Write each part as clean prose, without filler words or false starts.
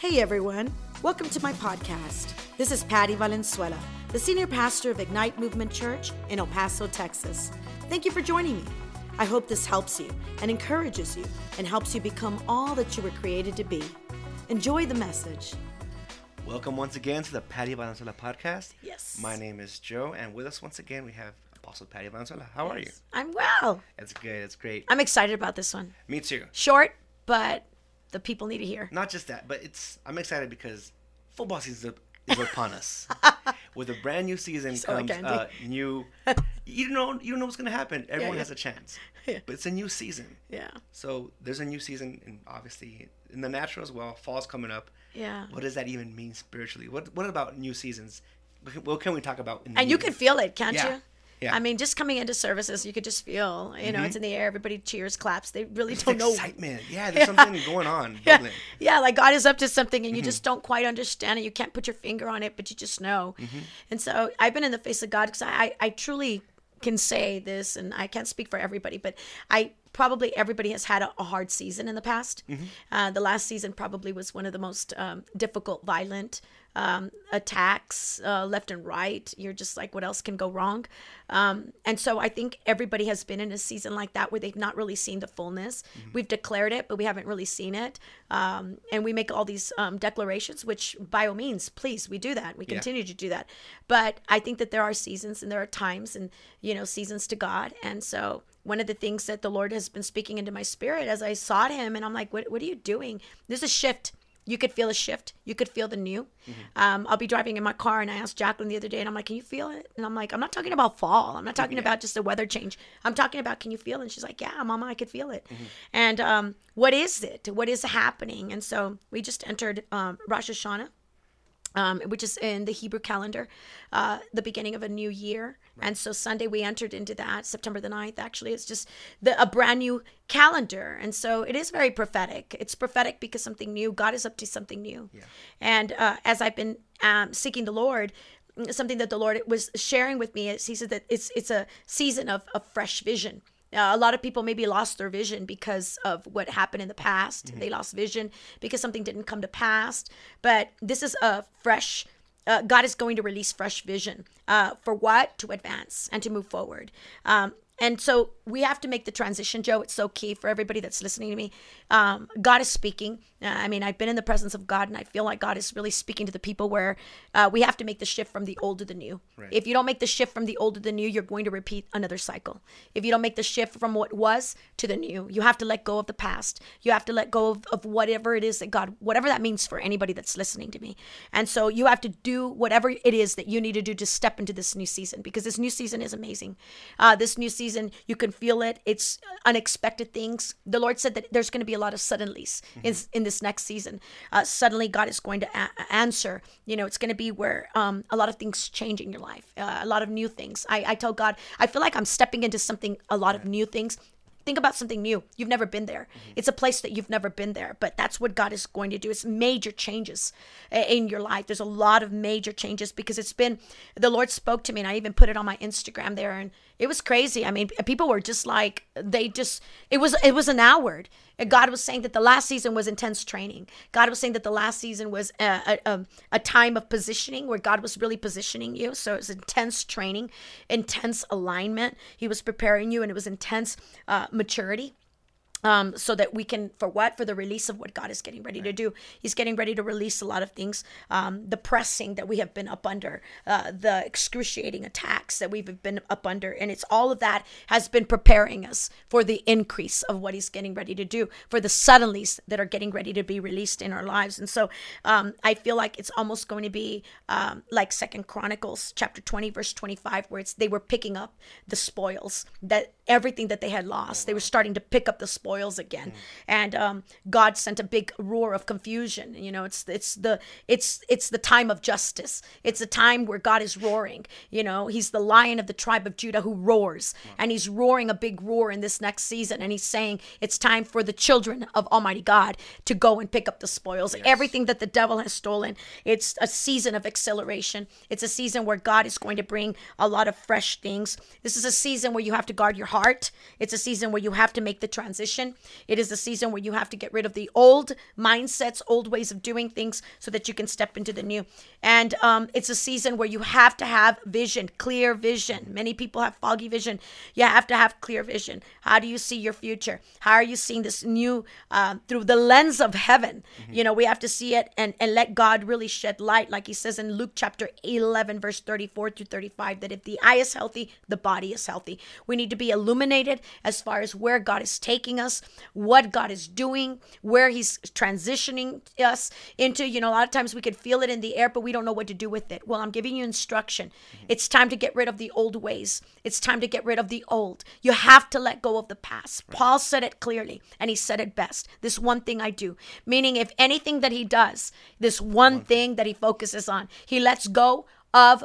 Hey everyone, welcome to my podcast. This is Patty Valenzuela, the senior pastor of Ignite Movement Church in El Paso, Texas. Thank you for joining me. I hope this helps you and encourages you and helps you become all that you were created to be. Enjoy the message. Welcome once again to the Patty Valenzuela podcast. Yes. My name is Joe, and with us once again we have Apostle Patty Valenzuela. How are you? I'm well. It's good. It's great. I'm excited about this one. Me too. Short, but the people need to hear. Not just that, but I'm excited because football season is upon us. With a brand new season comes new. You don't know what's gonna happen. Everyone has a chance, but it's a new season. Yeah. So there's a new season, and obviously in the natural as well. Fall's coming up. Yeah. What does that even mean spiritually? What about new seasons? What can we talk about? And you can feel it, can't you? Yeah. I mean, just coming into services, you could just feel, you know, it's in the air. Everybody cheers, claps. They really It's don't know. Excitement. Yeah, there's something going on. Yeah, like God is up to something and you just don't quite understand it. You can't put your finger on it, but you just know. And so I've been in the face of God because I truly can say this, and I can't speak for everybody, but probably everybody has had a hard season in the past. The last season probably was one of the most difficult, violent attacks left and right. You're just like, what else can go wrong? And so I think everybody has been in a season like that where they've not really seen the fullness. We've declared it, but we haven't really seen it. And we make all these declarations, which by all means, please, we do that. We continue to do that. But I think that there are seasons and there are times and, seasons to God. And so one of the things that the Lord has been speaking into my spirit as I sought him, and I'm like, what are you doing? There's a shift. You could feel a shift. You could feel the new. I'll be driving in my car, and I asked Jacqueline the other day, and I'm like, can you feel it? And I'm like, I'm not talking about fall. I'm not talking about just a weather change. I'm talking about, can you feel it? And she's like, yeah, Mama, I could feel it. And what is it? What is happening? And so we just entered Rosh Hashanah. Which is in the Hebrew calendar, the beginning of a new year. Right. And so Sunday we entered into that, September the 9th, actually. It's just a brand new calendar. And so it is very prophetic. It's prophetic because something new, God is up to something new. Yeah. And as I've been seeking the Lord, something that the Lord was sharing with me is he said that it's a season of fresh vision. A lot of people maybe lost their vision because of what happened in the past. They lost vision because something didn't come to pass. But this is a fresh, God is going to release fresh vision. For what? To advance and to move forward. And so we have to make the transition, Joe. It's so key for everybody that's listening to me. God is speaking. I've been in the presence of God, and I feel like God is really speaking to the people where we have to make the shift from the old to the new. Right. If you don't make the shift from the old to the new, you're going to repeat another cycle. If you don't make the shift from what was to the new, you have to let go of the past. You have to let go of whatever it is that God, whatever that means for anybody that's listening to me. And so you have to do whatever it is that you need to do to step into this new season, because this new season is amazing. This new season, you can feel it. It's unexpected things. The Lord said that there's going to be a lot of suddenlies in this next season. Suddenly God is going to answer. It's going to be where a lot of things change in your life, a lot of new things. I tell God, I feel like I'm stepping into something, a lot of new things. Think about something new. You've never been there. It's a place that you've never been there, but that's what God is going to do. It's major changes in your life. There's a lot of major changes because the Lord spoke to me, and I even put it on my Instagram there, and it was crazy. I mean, people were just like, it was an hour. God was saying that the last season was intense training. God was saying that the last season was a time of positioning where God was really positioning you. So it was intense training, intense alignment. He was preparing you, and it was intense maturity. So that we can, for the release of what God is getting ready to do. He's getting ready to release a lot of things. The pressing that we have been up under, the excruciating attacks that we've been up under. And it's all of that has been preparing us for the increase of what he's getting ready to do, for the suddenlies that are getting ready to be released in our lives. And so I feel like it's almost going to be like 2 Chronicles chapter 20, verse 25, where they were picking up the spoils, that everything that they had lost. They were starting to pick up the spoils again. And God sent a big roar of confusion. It's the time of justice. It's a time where God is roaring. He's the Lion of the tribe of Judah who roars, and he's roaring a big roar in this next season. And he's saying it's time for the children of Almighty God to go and pick up the spoils. Yes. Everything that the devil has stolen. It's a season of acceleration. It's a season where God is going to bring a lot of fresh things. This is a season where you have to guard your heart. It's a season where you have to make the transition. transition. It is the season where you have to get rid of the old mindsets, old ways of doing things so that you can step into the new. And it's a season where you have to have vision, clear vision. Many people have foggy vision. You have to have clear vision. How do you see your future? How are you seeing this new through the lens of heaven? We have to see it and let God really shed light, like he says in Luke chapter 11, verse 34 through 35, that if the eye is healthy, the body is healthy. We need to be illuminated as far as where God is taking us, what God is doing, where he's transitioning us into. A lot of times we could feel it in the air, but we don't know what to do with it. Well, I'm giving you instruction. It's time to get rid of the old ways. It's time to get rid of the old. You have to let go of the past. Right. Paul said it clearly, and he said it best. This one thing I do. Meaning, if anything that he does, this one thing that he focuses on, he lets go of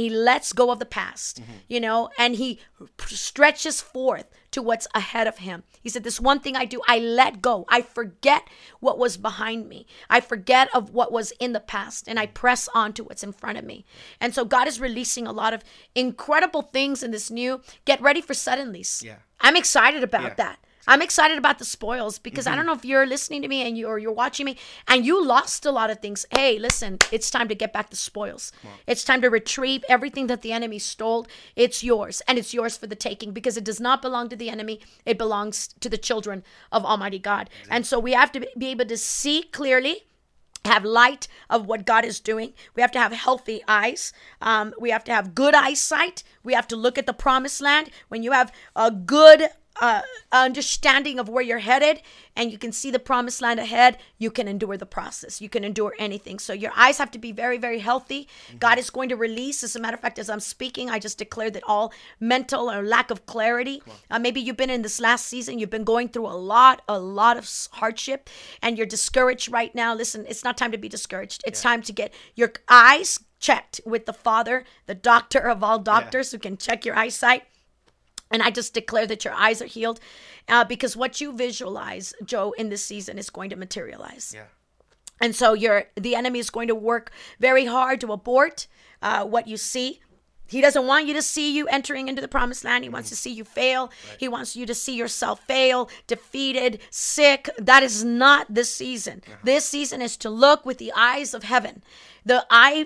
the past, and he stretches forth to what's ahead of him. He said, this one thing I do, I let go. I forget what was behind me. I forget of what was in the past, and I press on to what's in front of me. And so God is releasing a lot of incredible things in this new. Get ready for suddenlies. Yeah. I'm excited about that. I'm excited about the spoils because I don't know if you're listening to me and you're watching me and you lost a lot of things. Hey, listen, it's time to get back the spoils. It's time to retrieve everything that the enemy stole. It's yours, and it's yours for the taking because it does not belong to the enemy. It belongs to the children of Almighty God. And so we have to be able to see clearly, have light of what God is doing. We have to have healthy eyes. We have to have good eyesight. We have to look at the promised land. When you have a good understanding of where you're headed and you can see the promised land ahead, you can endure the process. You can endure anything. So your eyes have to be very, very healthy. God is going to release. As a matter of fact, as I'm speaking, I just declared that all mental or lack of clarity, maybe you've been in this last season, you've been going through a lot of hardship and you're discouraged right now. Listen, it's not time to be discouraged. It's time to get your eyes checked with the Father, the doctor of all doctors who can check your eyesight. And I just declare that your eyes are healed because what you visualize, Joe, in this season is going to materialize. Yeah. And so the enemy is going to work very hard to abort what you see. He doesn't want you to see you entering into the promised land. He wants to see you fail. Right. He wants you to see yourself fail, defeated, sick. That is not this season. This season is to look with the eyes of heaven. The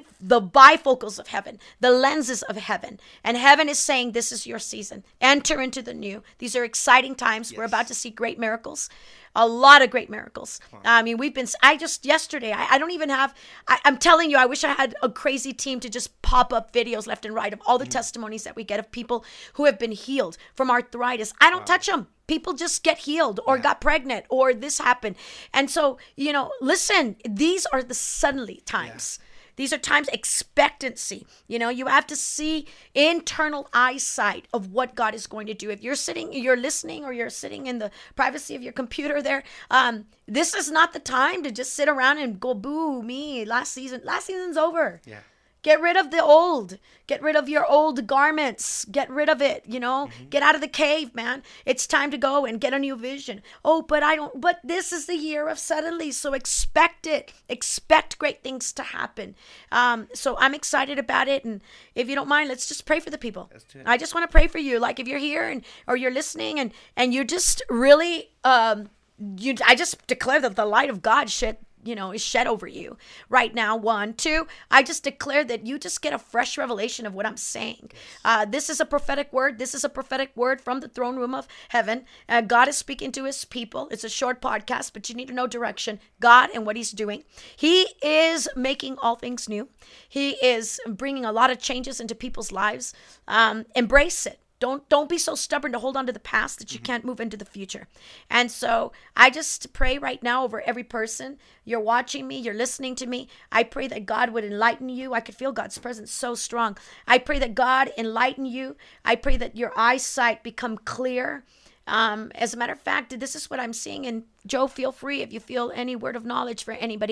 bifocals of heaven, the lenses of heaven. And heaven is saying, this is your season. Enter into the new. These are exciting times. Yes. We're about to see great miracles. A lot of great miracles. I mean, yesterday, I don't even have, I'm telling you, I wish I had a crazy team to just pop up videos left and right of all the testimonies that we get of people who have been healed from arthritis. I don't touch them. People just get healed or got pregnant or this happened. And so, listen, these are the suddenly times. Yeah. These are times expectancy. You have to see internal eyesight of what God is going to do. If you're listening, or you're sitting in the privacy of your computer there, this is not the time to just sit around and go, boo, me, last season's over. Yeah. Get rid of the old. Get rid of your old garments. Get rid of it, Get out of the cave, man. It's time to go and get a new vision. Oh, but this is the year of suddenly, so expect it. Expect great things to happen. So I'm excited about it, and if you don't mind, let's just pray for the people. I just want to pray for you. Like if you're here or you're listening and you just really, I just declare that the light of God is shed over you right now. 1, 2, I just declare that you just get a fresh revelation of what I'm saying. This is a prophetic word. This is a prophetic word from the throne room of heaven. God is speaking to his people. It's a short podcast, but you need to know direction. God and what he's doing. He is making all things new. He is bringing a lot of changes into people's lives. Embrace it. Don't be so stubborn to hold on to the past that you can't move into the future. And so I just pray right now over every person. You're watching me. You're listening to me. I pray that God would enlighten you. I could feel God's presence so strong. I pray that God enlighten you. I pray that your eyesight become clear. As a matter of fact, this is what I'm seeing. And Joe, feel free if you feel any word of knowledge for anybody.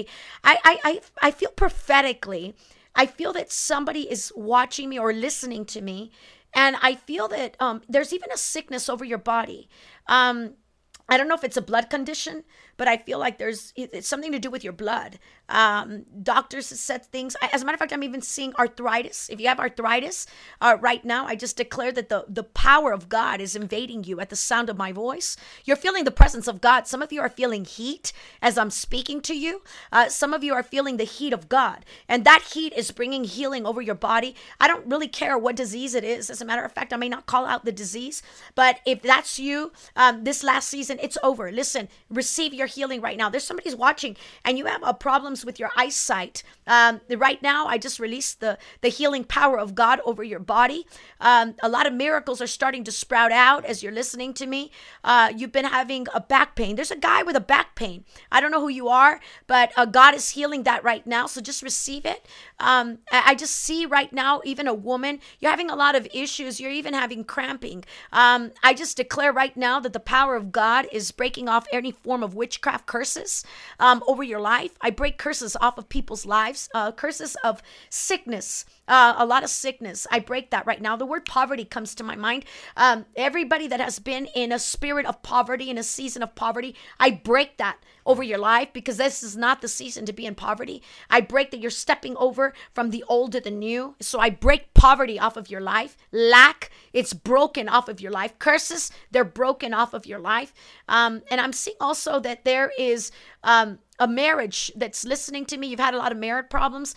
I feel prophetically, I feel that somebody is watching me or listening to me. And I feel that there's even a sickness over your body. I don't know if it's a blood condition, but I feel like it's something to do with your blood. Doctors have said things. As a matter of fact, I'm even seeing arthritis. If you have arthritis right now, I just declare that the power of God is invading you at the sound of my voice. You're feeling the presence of God. Some of you are feeling heat as I'm speaking to you. Some of you are feeling the heat of God, and that heat is bringing healing over your body. I don't really care what disease it is. As a matter of fact, I may not call out the disease, but if that's you, this last season, it's over. Listen, receive your healing right now. There's somebody's watching and you have problems with your eyesight. Right now, I just released the healing power of God over your body. A lot of miracles are starting to sprout out as you're listening to me. You've been having a back pain. There's a guy with a back pain. I don't know who you are, but God is healing that right now. So just receive it. I just see right now, even a woman, you're having a lot of issues. You're even having cramping. I just declare right now that the power of God is breaking off any form of witchcraft curses over your life. I break curses off of people's lives, curses of sickness, a lot of sickness. I break that right now. The word poverty comes to my mind. Everybody that has been in a spirit of poverty, in a season of poverty, I break that over your life, because this is not the season to be in poverty. I break that you're stepping over from the old to the new. So I break poverty off of your life. Lack, it's broken off of your life. Curses, they're broken off of your life. And I'm seeing also that there is a marriage that's listening to me. You've had a lot of marital problems.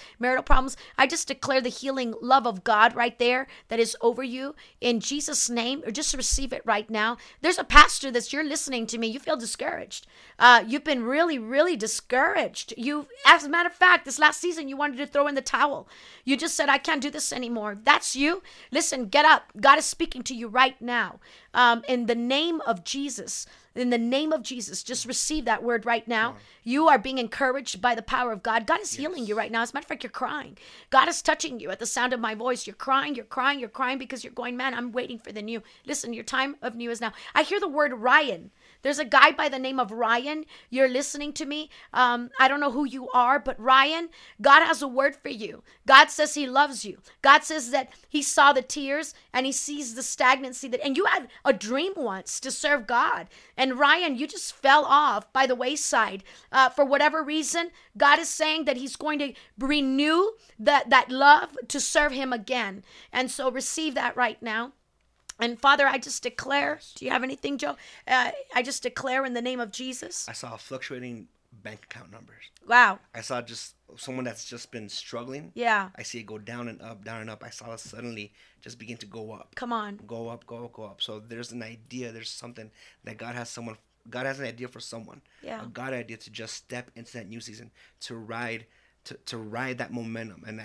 I just declare the healing love of God right there that is over you in Jesus' name, or just receive it right now. There's a pastor that's you're listening to me. You feel discouraged. You've been really, really discouraged. As a matter of fact, this last season, you wanted to throw in the towel. You just said, I can't do this anymore. That's you. Listen, get up. God is speaking to you right now. In the name of Jesus. In the name of Jesus, just receive that word right now. You are being encouraged by the power of God. God is healing you right now. As a matter of fact, you're crying. God is touching you at the sound of my voice. You're crying because you're going, man, I'm waiting for the new. Listen, your time of new is now. I hear the word Ryan. There's a guy by the name of Ryan. You're listening to me. I don't know who you are, but Ryan, God has a word for you. God says he loves you. God says that he saw the tears and he sees the stagnancy and you had a dream once to serve God. And Ryan, you just fell off by the wayside for whatever reason. God is saying that he's going to renew that love to serve him again. And so receive that right now. And Father, I just declare, do you have anything, Joe? I just declare in the name of Jesus. I saw fluctuating bank account numbers. Wow. I saw just someone that's just been struggling. Yeah. I see it go down and up, down and up. I saw it suddenly just begin to go up. Come on. Go up, go up, go up. So there's an idea, there's something that God has an idea for someone. Yeah. A God idea to just step into that new season, to ride that momentum. And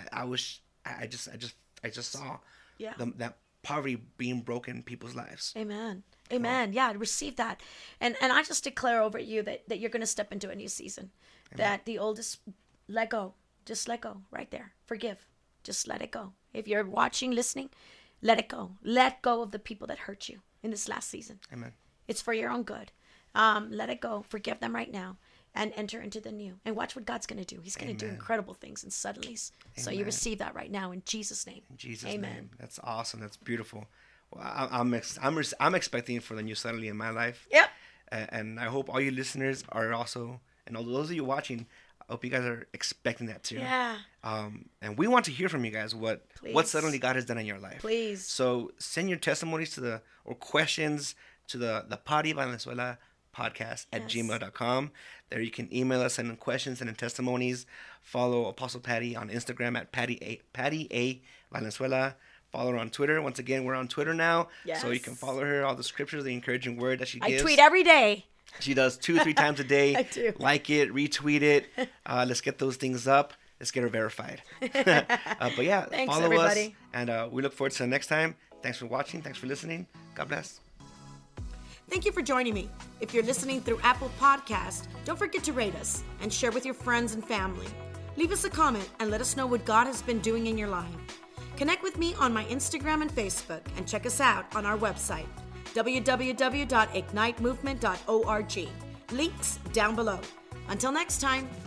I just saw that poverty being broken in people's lives. Amen. Amen. Yeah, receive that. And I just declare over you that you're going to step into a new season. Amen. That the oldest, let go. Just let go right there. Forgive. Just let it go. If you're watching, listening, let it go. Let go of the people that hurt you in this last season. Amen. It's for your own good. Let it go. Forgive them right now. And enter into the new. And watch what God's going to do. He's going to do incredible things and suddenlies. Amen. So you receive that right now in Jesus' name. In Jesus' name. That's awesome. That's beautiful. Well, I'm expecting for the new suddenly in my life. Yep. And I hope all you listeners are also, and all those of you watching, I hope you guys are expecting that too. Yeah. And we want to hear from you guys what suddenly God has done in your life. Please. So send your testimonies or questions to the Patty Valenzuela podcast at gmail.com. There you can email us, send in questions, send in testimonies. Follow Apostle Patty on Instagram at Patty A Valenzuela. Follow her on Twitter. Once again, we're on Twitter now. Yes. So you can follow her, all the scriptures, the encouraging word that she gives. I tweet every day. She does 2-3 times a day. I do. Like it, retweet it. Let's get those things up. Let's get her verified. But yeah, thanks, follow everybody. us. And we look forward to the next time. Thanks for watching. Thanks for listening. God bless. Thank you for joining me. If you're listening through Apple Podcast, don't forget to rate us and share with your friends and family. Leave us a comment and let us know what God has been doing in your life. Connect with me on my Instagram and Facebook and check us out on our website, www.ignitemovement.org. Links down below. Until next time.